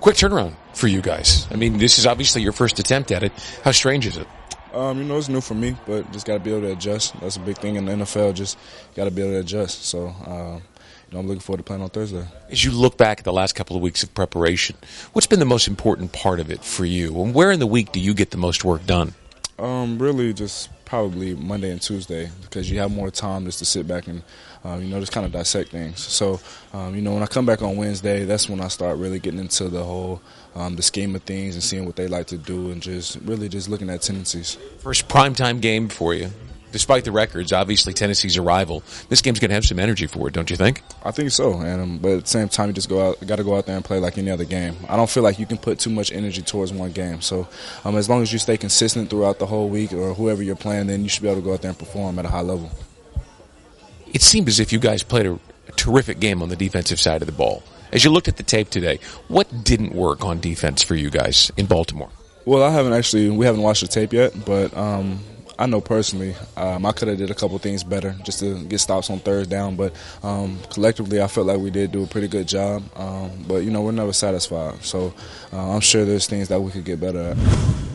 Quick turnaround for you guys. I mean, this is obviously your first attempt at it. How strange is it? It's new for me, but just got to be able to adjust. That's a big thing in the NFL. Just got to be able to adjust. So, I'm looking forward to playing on Thursday. As you look back at the last couple of weeks of preparation, what's been the most important part of it for you? And where in the week do you get the most work done? Really just probably Monday and Tuesday, because you have more time just to sit back and, just kind of dissect things. So, when I come back on Wednesday, that's when I start really getting into the whole, the scheme of things and seeing what they like to do and just really just looking at tendencies. First primetime game for you. Despite the records, obviously Tennessee's a rival. This game's going to have some energy for it, don't you think? I think so, but at the same time, you just got to go out there and play like any other game. I don't feel like you can put too much energy towards one game. So, as long as you stay consistent throughout the whole week or whoever you're playing, then you should be able to go out there and perform at a high level. It seemed as if you guys played a terrific game on the defensive side of the ball. As you looked at the tape today, what didn't work on defense for you guys in Baltimore? Well, we haven't watched the tape yet, but I know personally I could have did a couple things better just to get stops on third down, but collectively I felt like we did do a pretty good job, but we're never satisfied, so I'm sure there's things that we could get better at.